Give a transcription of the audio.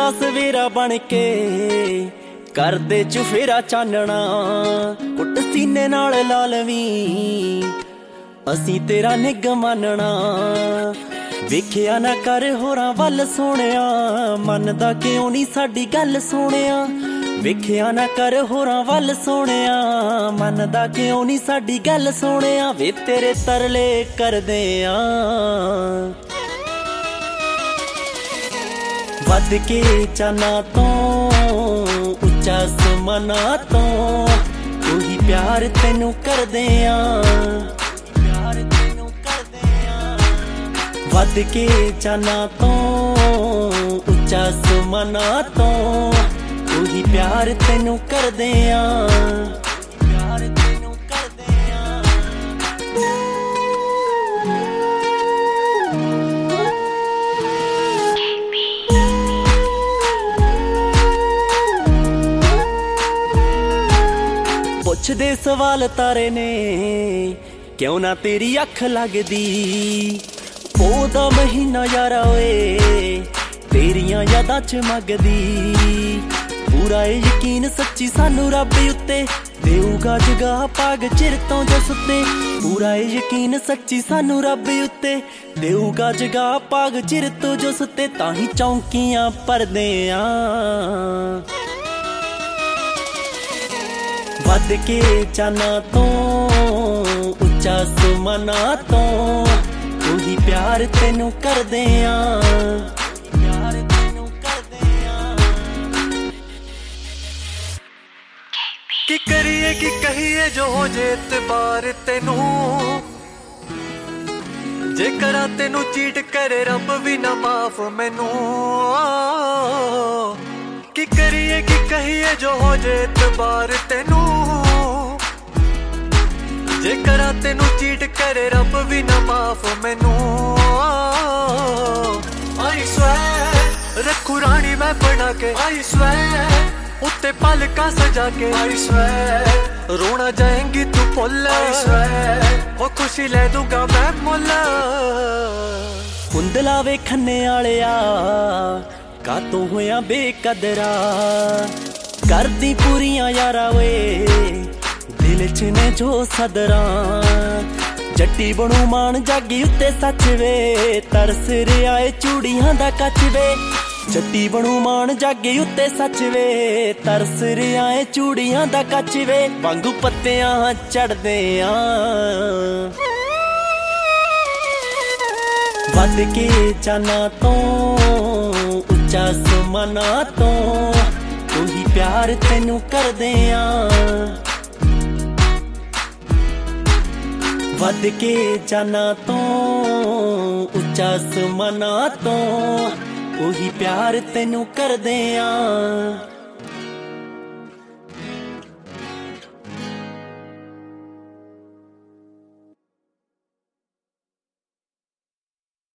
ਦਾ ਸਵੇਰਾ ਬਣ ਕੇ ਕਰਦੇ ਚੁਫੇਰਾ ਚਾਨਣਾ, ਕੁੱਟ ਸੀਨੇ ਨਾਲ ਲਾ ਲਵੀਂ ਅਸੀਂ ਤੇਰਾ ਨਿੱਘ ਮੰਨਣਾ। ਵੇਖਿਆ ਨਾ ਕਰ ਹੋਰਾਂ ਵੱਲ ਸੋਹਣਿਆ, ਮੰਨਦਾ ਕਿਉਂ ਨਹੀਂ ਸਾਡੀ ਗੱਲ ਸੋਹਣਿਆ। ਵੇਖਿਆ ਨਾ ਕਰ ਹੋਰਾਂ ਵੱਲ ਸੋਹਣਿਆ, ਮੰਨਦਾ ਕਿਉਂ ਨਹੀਂ ਸਾਡੀ ਗੱਲ ਸੋਹਣਿਆ। ਵੇ ਤੇਰੇ ਤਰਲੇ ਕਰਦੇ ਆ ਵੱਧ ਕੇ ਚਾਨਾਂ ਤੋਂ, ਉੱਚਾ ਅਸਮਾਨਾਂ ਤੋਂ। ਉਹੀ ਪਿਆਰ ਤੈਨੂੰ ਕਰਦੇ ਆ, ਪਿਆਰ ਤੈਨੂੰ ਕਰਦੇ ਆ। ਵੱਧ ਕੇ ਚਾਨਾਂ ਤੋਂ, ਉੱਚਾ ਅਸਮਾਨਾਂ ਤੋਂ। ਉਹੀ ਪਿਆਰ ਤੈਨੂੰ ਕਰਦੇ ਆ, ਪਿਆਰ ਤੈਨੂੰ ਕਰਦੇ ਆ। ਪੁੱਛਦੇ ਸਵਾਲ ਤਾਰੇ ਨੇ, ਕਿਉਂ ਨਾ ਤੇਰੀ ਅੱਖ ਲੱਗਦੀ। ਉਹਦਾ ਮਹੀਨਾ ਯਾਰਾ ਓਏ ਤੇਰੀਆਂ ਯਾਦਾਂ ਚ ਮੱਗਦੀ। ਪੂਰਾ ਯਕੀਨ ਸੱਚੀ ਸਾਨੂੰ ਰੱਬ ਉੱਤੇ, ਦੇਊਗਾ ਜਗਾ ਪਾਗ ਚਿਰ ਤੋਂ ਜੋ ਸੁੱਤੇ। ਪੂਰਾ ਯਕੀਨ ਸੱਚੀ ਸਾਨੂੰ ਰੱਬ ਉੱਤੇ, ਦੇਊਗਾ ਜਗਾ ਪਾਗ ਚਿਰ ਤੋਂ ਜੋ ਸੁੱਤੇ। ਤਾਂ ਹੀ ਚੌਂਕੀਆਂ ਭਰਦੇ ਆ ਵੱਧ ਕੇ ਚਾਨਾਂ ਤੋਂ, ਉੱਚਾ ਅਸਮਾਨਾਂ ਤੋਂ। ਉਹੀ ਪਿਆਰ ਤੈਨੂੰ ਕਰਦੇ ਆ, ਪਿਆਰ ਤੈਨੂੰ ਕਰਦੇ ਆ। ਕੀ ਕਰੀਏ ਕੀ ਕਹੀਏ ਜੋ ਹੋ ਜੇ ਇਤਬਾਰ ਤੈਨੂੰ। ਜੇ ਕਰਾਂ ਤੈਨੂੰ ਚੀਟ ਕਰੇ ਰੱਬ ਵੀ ਨਾ ਮਾਫ ਮੈਨੂੰ। ਕੀ ਕਰੀਏ ਕੀ ਕਹੀਏ ਜੋ ਹੋ ਜੇ ਇਤਬਾਰ ਤੈਨੂੰ। ਜੇ ਕਰਾਂ ਤੈਨੂੰ ਚੀਟ ਕਰੇ ਰੱਬ ਵੀ ਨਾ ਮਾਫ ਮੈਨੂੰ। ਆਈ ਸਵੈਰ ਰੱਖੂ ਰਾਣੀ ਮੈਂ ਬਣਾ ਕੇ, ਆਈ ਸਵੈਰ ਉੱਤੇ ਪਲਕਾਂ ਸਜਾ ਕੇ। ਆਈ ਸਵੈਰ ਰੋਣਾ ਜਾਏਂਗੀ ਤੂੰ ਭੁੱਲ। ਆਈ ਸਵੈਰ ਉਹ ਖੁਸ਼ੀ ਲੈ ਦੂੰਗਾ ਮੈਂ ਮੁੱਲ। ਕੁੰਦਲਾ ਵੇਖਣੇ ਵਾਲਿਆ ਕਾਤੋਂ ਹੋਇਆ ਬੇਕਦਰਾ। ਕਰਦੀ ਪੂਰੀਆਂ ਯਾਰਾ ਓਏ ਦਿਲ ਚ ਨੇ ਜੋ ਸਦਰਾਂ। ਜੱਟੀ ਬਣੂ ਮਾਣ ਜਾਗੀ ਉੱਤੇ ਸੱਚ ਵੇ, ਤਰਸ ਰਿਹਾ ਏ ਚੂੜੀਆਂ ਦਾ ਕੱਚ ਵੇ। ਜੱਟੀ ਬਣੂ ਮਾਣ ਜਾਗੀ ਉੱਤੇ ਸੱਚ ਵੇ, ਤਰਸ ਰਿਹਾ ਏ ਚੂੜੀਆਂ ਦਾ ਕੱਚ ਵੇ। ਵਾਂਗੂ ਪੱਤਿਆਂ ਚੜਦੇ ਆ ਵੱਧ ਕੇ ਚਾਨਾਂ ਤੋਂ, ਉੱਚਾ ਅਸਮਾਨਾਂ ਤੋਂ। ਉਹੀ ਪਿਆਰ ਤੈਨੂੰ ਕਰਦੇ ਆ ਵੱਧ ਕੇ ਚਾਨਾਂ ਤੋਂ, ਉੱਚਾ ਅਸਮਾਨਾਂ ਤੋਂ। ਉਹੀ ਪਿਆਰ ਤੈਨੂੰ ਕਰਦੇ ਆ।